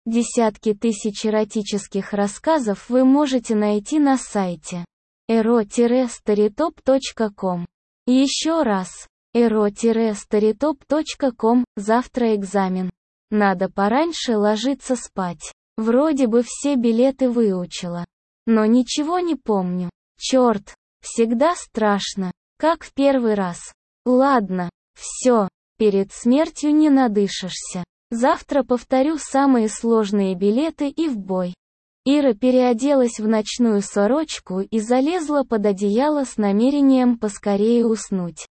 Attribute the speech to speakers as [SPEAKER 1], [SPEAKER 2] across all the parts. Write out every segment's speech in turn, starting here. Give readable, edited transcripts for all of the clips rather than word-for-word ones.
[SPEAKER 1] Десятки тысяч эротических рассказов вы можете найти на сайте ero-storytop.com. Еще раз, ero-storytop.com. Завтра экзамен. Надо пораньше ложиться спать. Вроде бы все билеты выучила. Но ничего не помню. Черт, всегда страшно, как в первый раз. Ладно, все, перед смертью не надышишься. Завтра повторю самые сложные билеты и в бой. Ира переоделась в ночную сорочку и залезла под одеяло с намерением поскорее уснуть.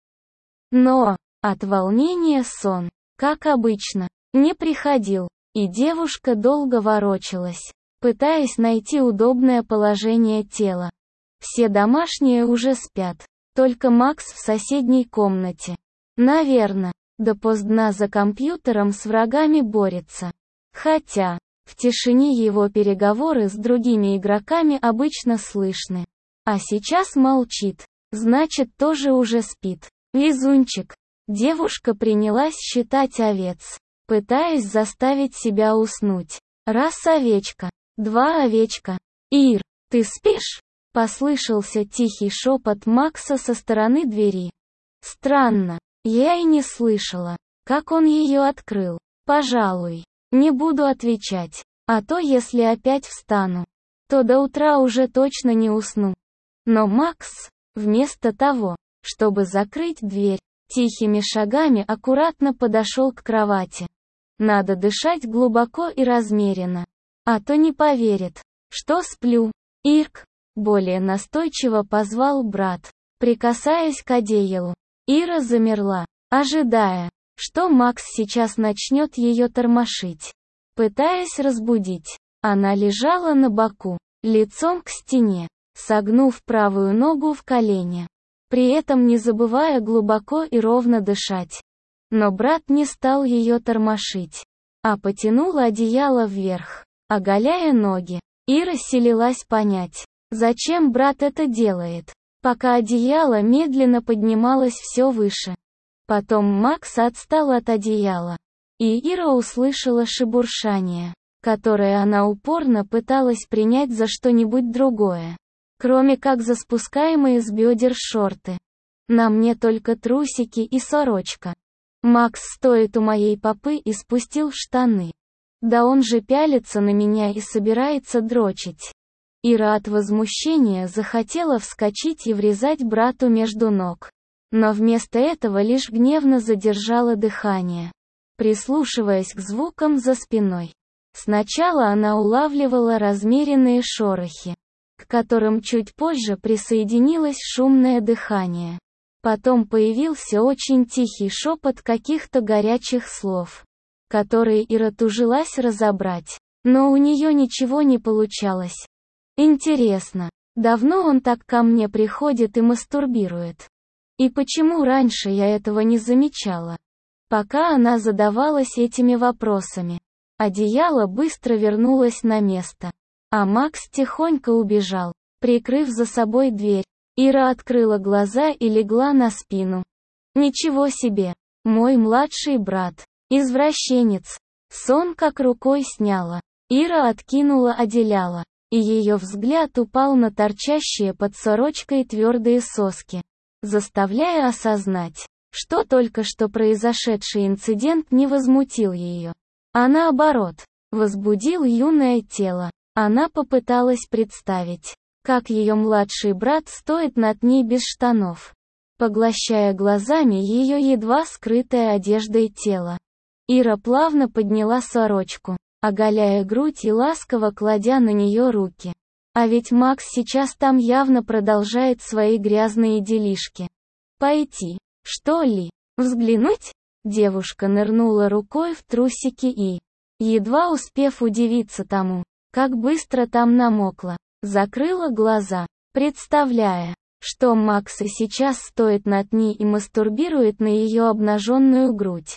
[SPEAKER 1] Но, от волнения сон, как обычно, не приходил, и девушка долго ворочалась, пытаясь найти удобное положение тела. Все домашние уже спят, только Макс в соседней комнате. Наверно, допоздна за компьютером с врагами борется. Хотя, в тишине его переговоры с другими игроками обычно слышны. А сейчас молчит, значит тоже уже спит. Везунчик. Девушка принялась считать овец, пытаясь заставить себя уснуть. Раз овечка, два овечка. Ир, ты спишь? Послышался тихий шепот Макса со стороны двери. Странно, я и не слышала, как он ее открыл. Пожалуй, не буду отвечать, а то если опять встану, то до утра уже точно не усну. Но Макс, вместо того, чтобы закрыть дверь, тихими шагами аккуратно подошел к кровати. Надо дышать глубоко и размеренно, а то не поверит, что сплю. Ирк, более настойчиво позвал брат, прикасаясь к одеялу. Ира замерла, ожидая, что Макс сейчас начнет ее тормошить. Пытаясь разбудить, она лежала на боку, лицом к стене, согнув правую ногу в колени, при этом не забывая глубоко и ровно дышать. Но брат не стал ее тормошить, а потянул одеяло вверх, оголяя ноги. Ира силилась понять, зачем брат это делает, пока одеяло медленно поднималось все выше. Потом Макс отстал от одеяла, и Ира услышала шебуршание, которое она упорно пыталась принять за что-нибудь другое, кроме как за спускаемые с бедер шорты. На мне только трусики и сорочка. Макс стоит у моей попы и спустил штаны. Да он же пялится на меня и собирается дрочить. Ира от возмущения захотела вскочить и врезать брату между ног. Но вместо этого лишь гневно задержала дыхание, прислушиваясь к звукам за спиной. Сначала она улавливала размеренные шорохи, к которым чуть позже присоединилось шумное дыхание. Потом появился очень тихий шепот каких-то горячих слов, которые Ира тужилась разобрать, но у нее ничего не получалось. Интересно, давно он так ко мне приходит и мастурбирует? И почему раньше я этого не замечала? Пока она задавалась этими вопросами, одеяло быстро вернулось на место, а Макс тихонько убежал, прикрыв за собой дверь. Ира открыла глаза и легла на спину. Ничего себе, мой младший брат, извращенец. Сон как рукой сняло. Ира откинула одеяло, и ее взгляд упал на торчащие под сорочкой твердые соски, заставляя осознать, что только что произошедший инцидент не возмутил ее, а наоборот, возбудил юное тело. Она попыталась представить, как ее младший брат стоит над ней без штанов, поглощая глазами ее едва скрытое одеждой тело. Ира плавно подняла сорочку, оголяя грудь и ласково кладя на нее руки. А ведь Макс сейчас там явно продолжает свои грязные делишки. Пойти, что ли, взглянуть? Девушка нырнула рукой в трусики и, едва успев удивиться тому, как быстро там намокло, закрыла глаза, представляя, что Макс и сейчас стоит над ней и мастурбирует на ее обнаженную грудь.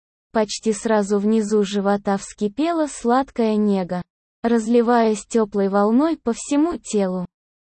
[SPEAKER 1] Почти сразу внизу живота вскипела сладкая нега, разливаясь теплой волной по всему телу.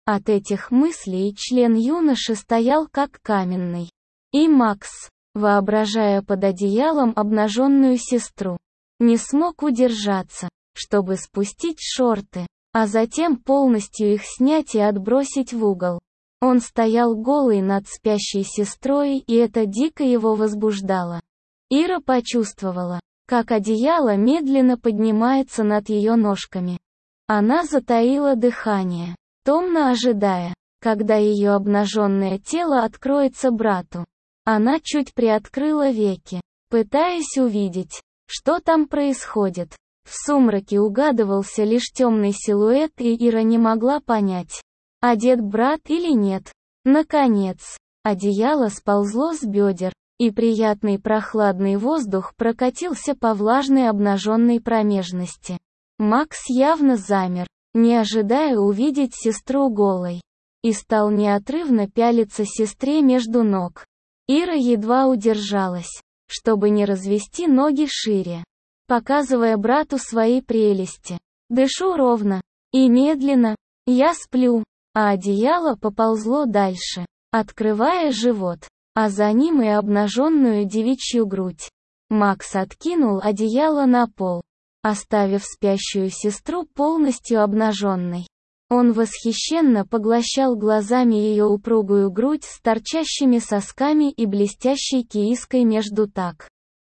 [SPEAKER 1] От этих мыслей член юноши стоял как каменный. И Макс, воображая под одеялом обнаженную сестру, не смог удержаться, чтобы спустить шорты, а затем полностью их снять и отбросить в угол. Он стоял голый над спящей сестрой, и это дико его возбуждало. Ира почувствовала, как одеяло медленно поднимается над ее ножками. Она затаила дыхание, томно ожидая, когда ее обнаженное тело откроется брату. Она чуть приоткрыла веки, пытаясь увидеть, что там происходит. В сумраке угадывался лишь темный силуэт, и Ира не могла понять, одет брат или нет. Наконец, одеяло сползло с бедер, и приятный прохладный воздух прокатился по влажной обнаженной промежности. Макс явно замер, не ожидая увидеть сестру голой, и стал неотрывно пялиться сестре между ног. Ира едва удержалась, чтобы не развести ноги шире, показывая брату свои прелести. Дышу ровно и медленно, я сплю, а одеяло поползло дальше, открывая живот, а за ним и обнаженную девичью грудь. Макс откинул одеяло на пол, оставив спящую сестру полностью обнаженной. Он восхищенно поглощал глазами ее упругую грудь с торчащими сосками и блестящей кииской между так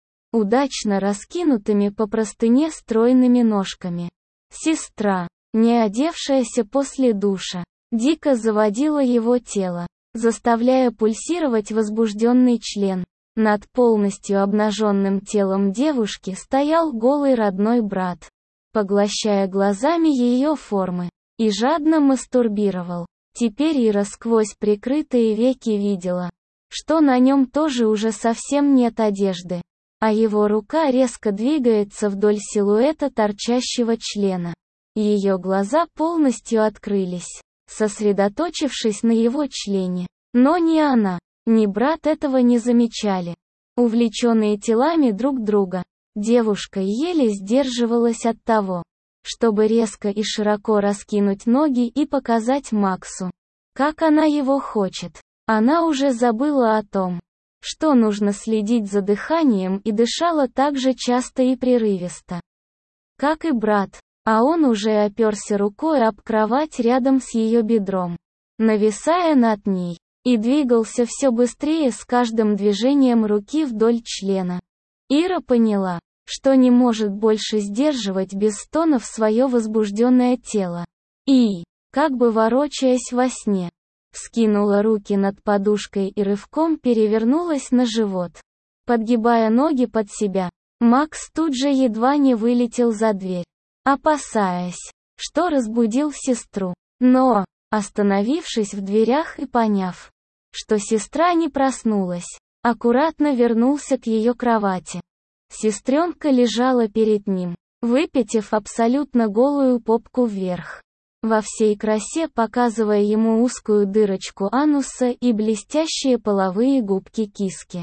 [SPEAKER 1] удачно раскинутыми по простыне стройными ножками. Сестра, не одевшаяся после душа, дико заводила его тело, заставляя пульсировать возбужденный член. Над полностью обнаженным телом девушки стоял голый родной брат, поглощая глазами ее формы, и жадно мастурбировал. Теперь Ира сквозь прикрытые веки видела, что на нем тоже уже совсем нет одежды, а его рука резко двигается вдоль силуэта торчащего члена. Ее глаза полностью открылись, сосредоточившись на его члене. Но ни она, ни брат этого не замечали. Увлеченные телами друг друга, девушка еле сдерживалась от того, чтобы резко и широко раскинуть ноги и показать Максу, как она его хочет. Она уже забыла о том, что нужно следить за дыханием, и дышала так же часто и прерывисто, как и брат, а он уже оперся рукой об кровать рядом с ее бедром, нависая над ней, и двигался все быстрее с каждым движением руки вдоль члена. Ира поняла, что не может больше сдерживать без стонов свое возбужденное тело. И, как бы ворочаясь во сне, вскинула руки над подушкой и рывком перевернулась на живот, подгибая ноги под себя. Макс тут же едва не вылетел за дверь, опасаясь, что разбудил сестру. Но, остановившись в дверях и поняв, что сестра не проснулась, аккуратно вернулся к ее кровати. Сестренка лежала перед ним, выпятив абсолютно голую попку вверх, во всей красе показывая ему узкую дырочку ануса и блестящие половые губки киски.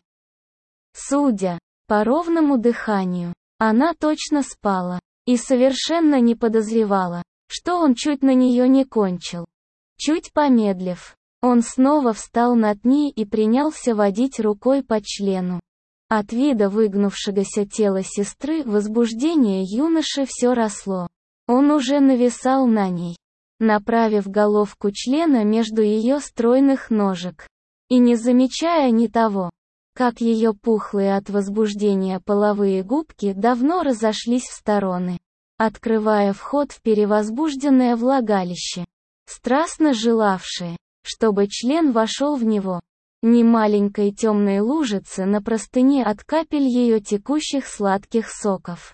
[SPEAKER 1] Судя по ровному дыханию, она точно спала, и совершенно не подозревала, что он чуть на нее не кончил. Чуть помедлив, он снова встал над ней и принялся водить рукой по члену. От вида выгнувшегося тела сестры возбуждение юноши все росло. Он уже нависал на ней, направив головку члена между ее стройных ножек, и не замечая ни того, как ее пухлые от возбуждения половые губки давно разошлись в стороны, открывая вход в перевозбужденное влагалище, страстно желавшее, чтобы член вошел в него. Ни маленькой темной лужицы на простыне от капель ее текущих сладких соков.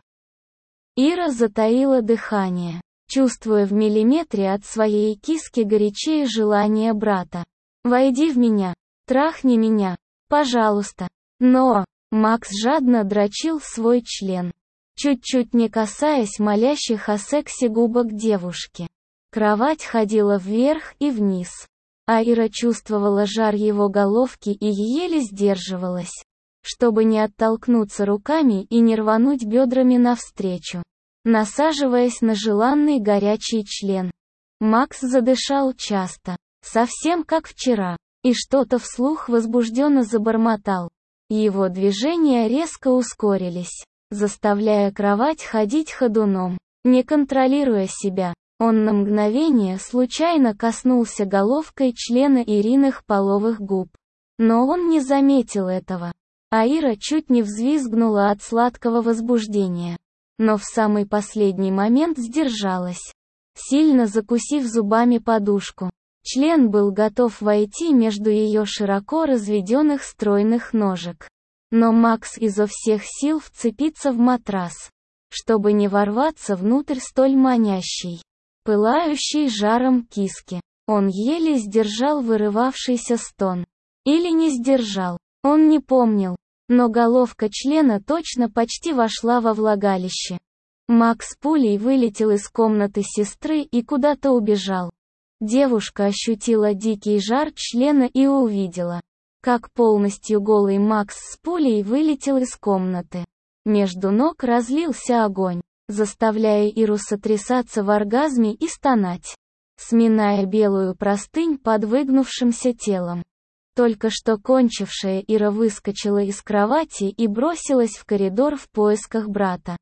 [SPEAKER 1] Ира затаила дыхание, чувствуя в миллиметре от своей киски горячее желание брата. «Войди в меня, трахни меня, пожалуйста». Но Макс жадно дрочил свой член, чуть-чуть не касаясь молящих о сексе губок девушки. Кровать ходила вверх и вниз, а Ира чувствовала жар его головки и еле сдерживалась, чтобы не оттолкнуться руками и не рвануть бедрами навстречу, насаживаясь на желанный горячий член. Макс задышал часто, совсем как вчера, и что-то вслух возбужденно забормотал. Его движения резко ускорились, заставляя кровать ходить ходуном. Не контролируя себя, он на мгновение случайно коснулся головкой члена Ириных половых губ. Но он не заметил этого. А Ира чуть не взвизгнула от сладкого возбуждения. Но в самый последний момент сдержалась, сильно закусив зубами подушку. Член был готов войти между ее широко разведенных стройных ножек. Но Макс изо всех сил вцепится в матрас, чтобы не ворваться внутрь столь манящей, пылающей жаром киски. Он еле сдержал вырывавшийся стон. Или не сдержал, он не помнил, но головка члена точно почти вошла во влагалище. Макс пулей вылетел из комнаты сестры и куда-то убежал. Девушка ощутила дикий жар члена и увидела, как полностью голый Макс с пулей вылетел из комнаты. Между ног разлился огонь, заставляя Иру сотрясаться в оргазме и стонать, сминая белую простынь под выгнувшимся телом. Только что кончившая Ира выскочила из кровати и бросилась в коридор в поисках брата.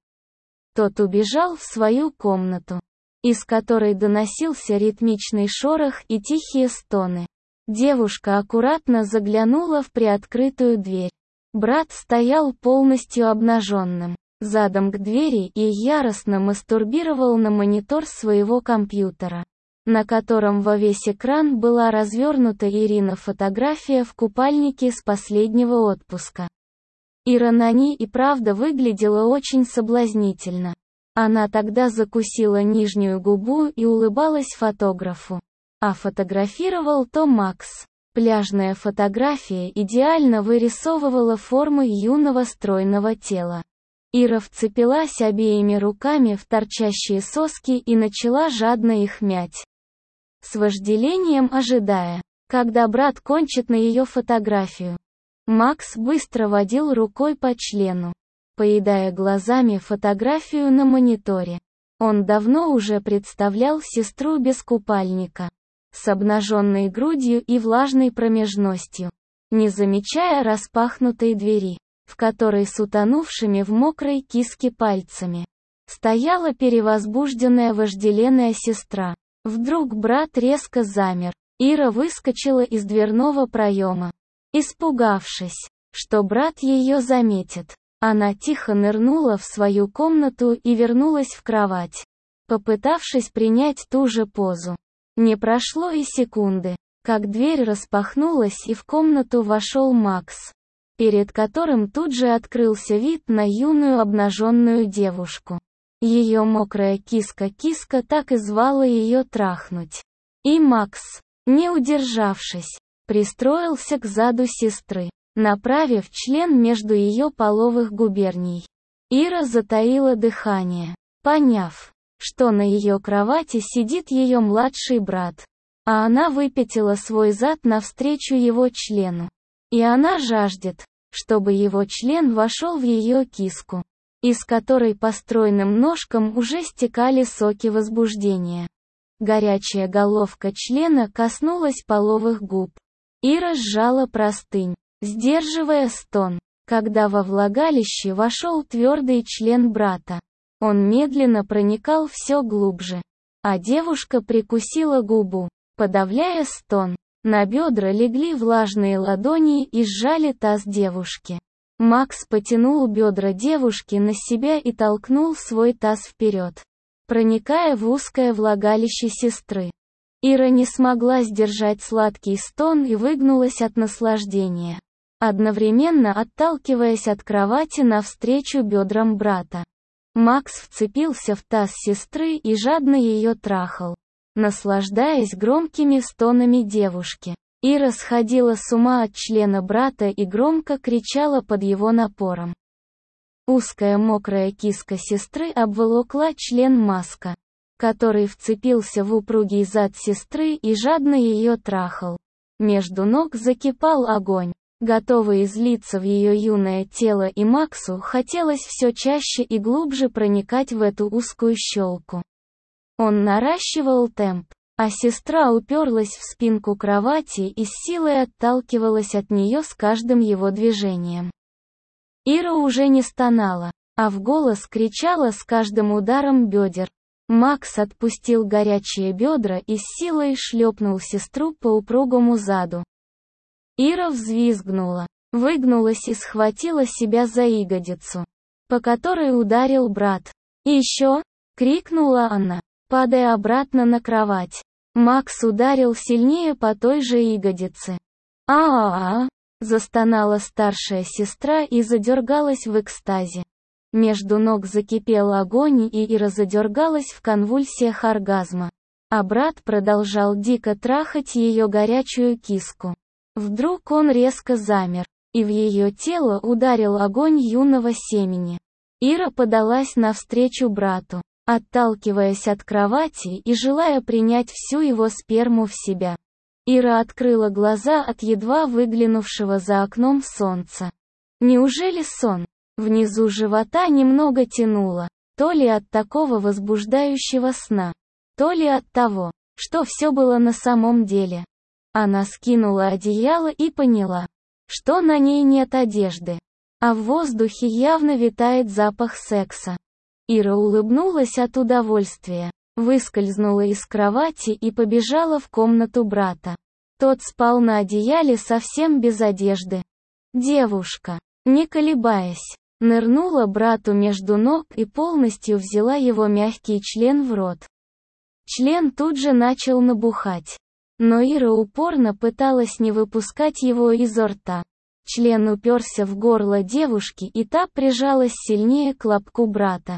[SPEAKER 1] Тот убежал в свою комнату, из которой доносился ритмичный шорох и тихие стоны. Девушка аккуратно заглянула в приоткрытую дверь. Брат стоял полностью обнаженным, задом к двери и яростно мастурбировал на монитор своего компьютера, на котором во весь экран была развернута Ирина фотография в купальнике с последнего отпуска. Ира на ней и правда выглядела очень соблазнительно. Она тогда закусила нижнюю губу и улыбалась фотографу. А фотографировал то Макс. Пляжная фотография идеально вырисовывала формы юного стройного тела. Ира вцепилась обеими руками в торчащие соски и начала жадно их мять, с вожделением ожидая, когда брат кончит на ее фотографию. Макс быстро водил рукой по члену, поедая глазами фотографию на мониторе. Он давно уже представлял сестру без купальника, с обнаженной грудью и влажной промежностью, не замечая распахнутой двери, в которой с утонувшими в мокрой киске пальцами стояла перевозбужденная вожделенная сестра. Вдруг брат резко замер. Ира выскочила из дверного проема, испугавшись, что брат ее заметит. Она тихо нырнула в свою комнату и вернулась в кровать, попытавшись принять ту же позу. Не прошло и секунды, как дверь распахнулась и в комнату вошел Макс, перед которым тут же открылся вид на юную обнаженную девушку. Ее мокрая киска так и звала ее трахнуть. И Макс, не удержавшись, пристроился к заду сестры, направив член между ее половых губерний. Ира затаила дыхание, поняв, что на ее кровати сидит ее младший брат, а она выпятила свой зад навстречу его члену. И она жаждет, чтобы его член вошел в ее киску, из которой по стройным ножкам уже стекали соки возбуждения. Горячая головка члена коснулась половых губ. Ира сжала простынь, сдерживая стон, когда во влагалище вошел твердый член брата. Он медленно проникал все глубже, а девушка прикусила губу, подавляя стон. На бедра легли влажные ладони и сжали таз девушки. Макс потянул бедра девушки на себя и толкнул свой таз вперед, проникая в узкое влагалище сестры. Ира не смогла сдержать сладкий стон и выгнулась от наслаждения, одновременно отталкиваясь от кровати навстречу бедрам брата. Макс вцепился в таз сестры и жадно ее трахал, наслаждаясь громкими стонами девушки. Ира сходила с ума от члена брата и громко кричала под его напором. Узкая мокрая киска сестры обволокла член Маска, который вцепился в упругий зад сестры и жадно ее трахал. Между ног закипал огонь, готовый излиться в ее юное тело, и Максу хотелось все чаще и глубже проникать в эту узкую щелку. Он наращивал темп, а сестра уперлась в спинку кровати и с силой отталкивалась от нее с каждым его движением. Ира уже не стонала, а в голос кричала с каждым ударом бедер. Макс отпустил горячие бедра и с силой шлепнул сестру по упругому заду. Ира взвизгнула, выгнулась и схватила себя за ягодицу, по которой ударил брат. «Еще!» — крикнула она, падая обратно на кровать. Макс ударил сильнее по той же ягодице. «А-а-а!» — застонала старшая сестра и задергалась в экстазе. Между ног закипел огонь, и Ира задергалась в конвульсиях оргазма. А брат продолжал дико трахать ее горячую киску. Вдруг он резко замер, и в ее тело ударил огонь юного семени. Ира подалась навстречу брату, отталкиваясь от кровати и желая принять всю его сперму в себя. Ира открыла глаза от едва выглянувшего за окном солнца. Неужели сон? Внизу живота немного тянуло, то ли от такого возбуждающего сна, то ли от того, что все было на самом деле. Она скинула одеяло и поняла, что на ней нет одежды, а в воздухе явно витает запах секса. Ира улыбнулась от удовольствия, выскользнула из кровати и побежала в комнату брата. Тот спал на одеяле совсем без одежды. Девушка, не колебаясь, нырнула брату между ног и полностью взяла его мягкий член в рот. Член тут же начал набухать. Но Ира упорно пыталась не выпускать его изо рта. Член уперся в горло девушки, и та прижалась сильнее к лобку брата.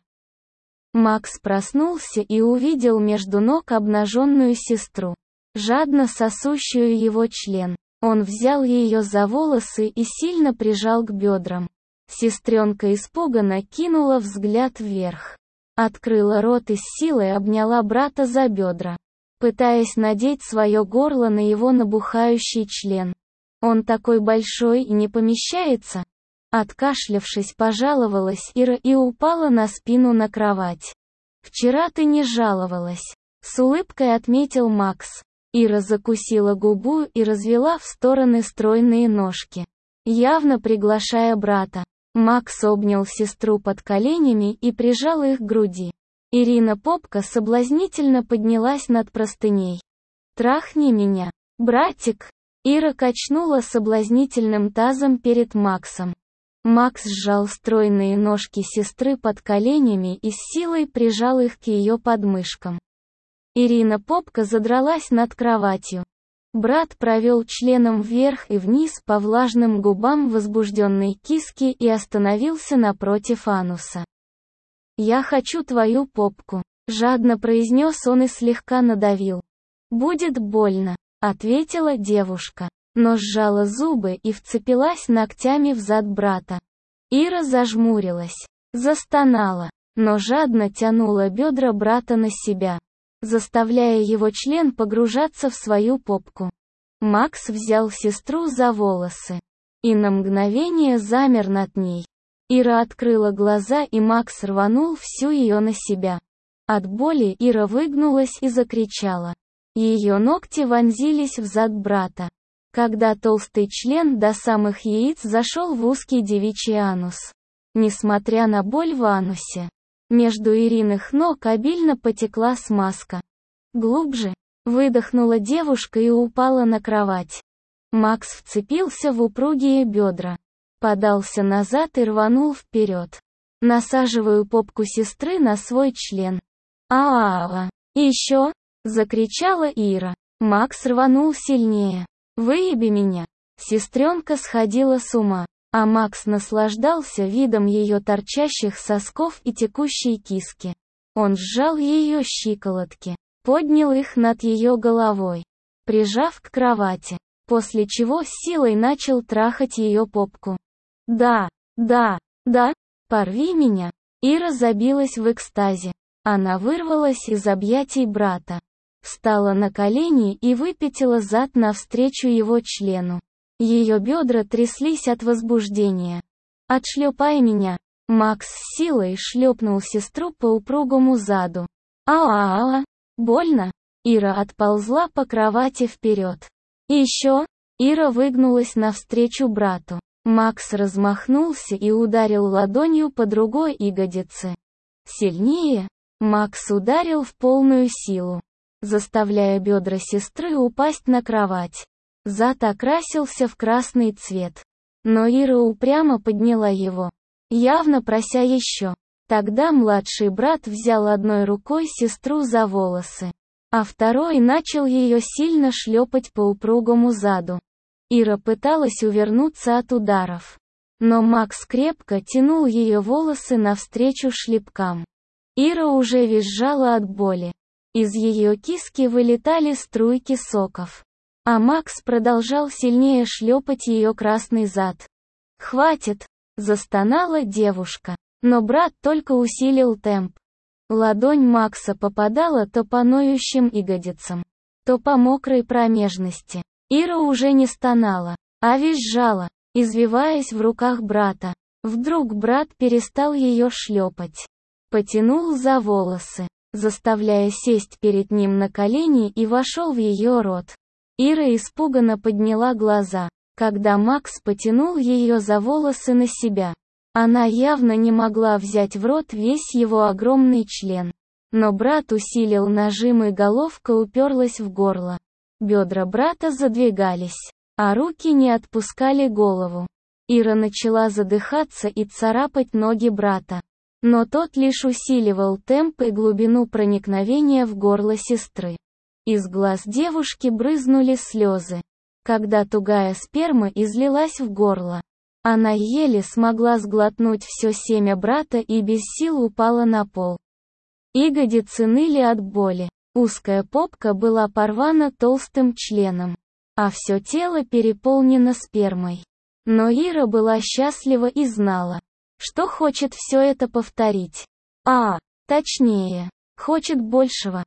[SPEAKER 1] Макс проснулся и увидел между ног обнаженную сестру, жадно сосущую его член. Он взял ее за волосы и сильно прижал к бедрам. Сестренка испуганно кинула взгляд вверх. Открыла рот и с силой обняла брата за бедра, пытаясь надеть свое горло на его набухающий член. «Он такой большой и не помещается?» Откашлявшись, пожаловалась Ира и упала на спину на кровать. «Вчера ты не жаловалась», — с улыбкой отметил Макс. Ира закусила губу и развела в стороны стройные ножки, явно приглашая брата. Макс обнял сестру под коленями и прижал их к груди. Ирина попка соблазнительно поднялась над простыней. «Трахни меня, братик!» Ира качнула соблазнительным тазом перед Максом. Макс сжал стройные ножки сестры под коленями и с силой прижал их к ее подмышкам. Ирина попка задралась над кроватью. Брат провел членом вверх и вниз по влажным губам возбужденной киски и остановился напротив ануса. «Я хочу твою попку», — жадно произнес он и слегка надавил. «Будет больно», — ответила девушка, но сжала зубы и вцепилась ногтями в зад брата. Ира зажмурилась, застонала, но жадно тянула бедра брата на себя, заставляя его член погружаться в свою попку. Макс взял сестру за волосы и на мгновение замер над ней. Ира открыла глаза, и Макс рванул всю ее на себя. От боли Ира выгнулась и закричала. Ее ногти вонзились в зад брата, когда толстый член до самых яиц зашел в узкий девичий анус. Несмотря на боль в анусе, между Ириных ног обильно потекла смазка. «Глубже!» — выдохнула девушка и упала на кровать. Макс вцепился в упругие бедра, подался назад и рванул вперед. «Насаживаю попку сестры на свой член». «А-а-а! Еще!» — закричала Ира. Макс рванул сильнее. «Выеби меня!» Сестренка сходила с ума, а Макс наслаждался видом ее торчащих сосков и текущей киски. Он сжал ее щиколотки, поднял их над ее головой, прижав к кровати, после чего с силой начал трахать ее попку. «Да, да, да, порви меня!» Ира забилась в экстазе. Она вырвалась из объятий брата, встала на колени и выпятила зад навстречу его члену. Ее бедра тряслись от возбуждения. «Отшлепай меня!» Макс с силой шлепнул сестру по упругому заду. «А-а-а! Больно?» Ира отползла по кровати вперед. Еще. Ира выгнулась навстречу брату. Макс размахнулся и ударил ладонью по другой ягодице. Сильнее. Макс ударил в полную силу, заставляя бедра сестры упасть на кровать. Зад окрасился в красный цвет. Но Ира упрямо подняла его, явно прося еще. Тогда младший брат взял одной рукой сестру за волосы, а второй начал ее сильно шлепать по упругому заду. Ира пыталась увернуться от ударов, но Макс крепко тянул ее волосы навстречу шлепкам. Ира уже визжала от боли. Из ее киски вылетали струйки соков. А Макс продолжал сильнее шлепать ее красный зад. «Хватит!» – застонала девушка. Но брат только усилил темп. Ладонь Макса попадала то по ноющим ягодицам, то по мокрой промежности. Ира уже не стонала, а визжала, извиваясь в руках брата. Вдруг брат перестал ее шлепать. Потянул за волосы, заставляя сесть перед ним на колени, и вошел в ее рот. Ира испуганно подняла глаза, когда Макс потянул ее за волосы на себя. Она явно не могла взять в рот весь его огромный член. Но брат усилил нажим, и головка уперлась в горло. Бедра брата задвигались, а руки не отпускали голову. Ира начала задыхаться и царапать ноги брата. Но тот лишь усиливал темп и глубину проникновения в горло сестры. Из глаз девушки брызнули слезы, когда тугая сперма излилась в горло. Она еле смогла сглотнуть все семя брата и без сил упала на пол. Ягодицы ныли от боли. Узкая попка была порвана толстым членом, а все тело переполнено спермой. Но Ира была счастлива и знала, что хочет все это повторить. Точнее, хочет большего.